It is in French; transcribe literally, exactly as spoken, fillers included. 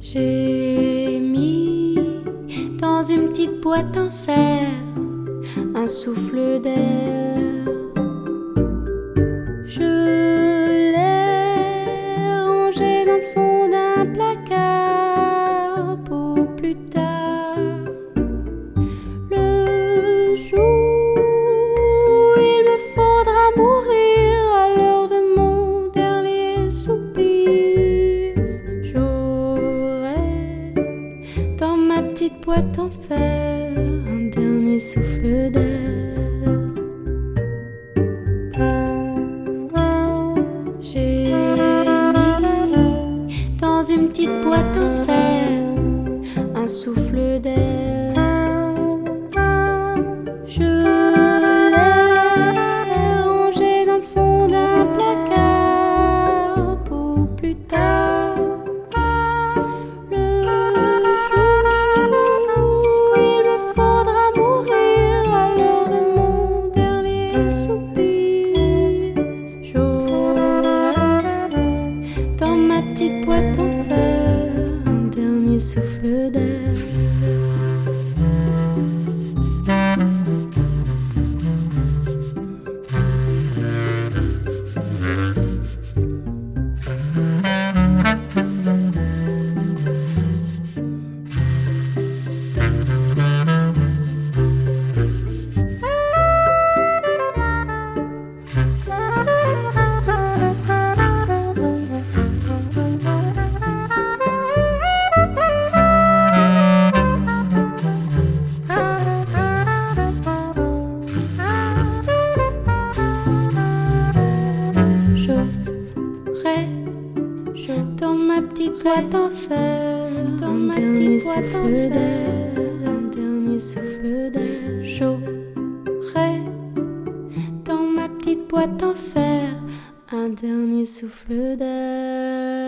J'ai mis dans une petite boîte en fer un souffle d'air. Je l'ai rangé dans le fond d'un placard pour plus tard. Le jour où il me faudra mourir, à l'heure de mon dernier soupir, j'aurai dans ma petite boîte en fer un dernier souffle d'air. J'ai mis dans une petite boîte en fer un souffle d'air. Je l'ai rangé dans le fond d'un placard pour plus tard. Le jour où il me faudra mourir, à l'heure de mon dernier soupir, j'aurai dans ma petite boîte en fer un dernier souffle d'air. Dans ma petite boîte en fer, dans ma petite boîte en fer, un dernier souffle d'air. J'aurai dans ma petite boîte en fer un dernier souffle d'air.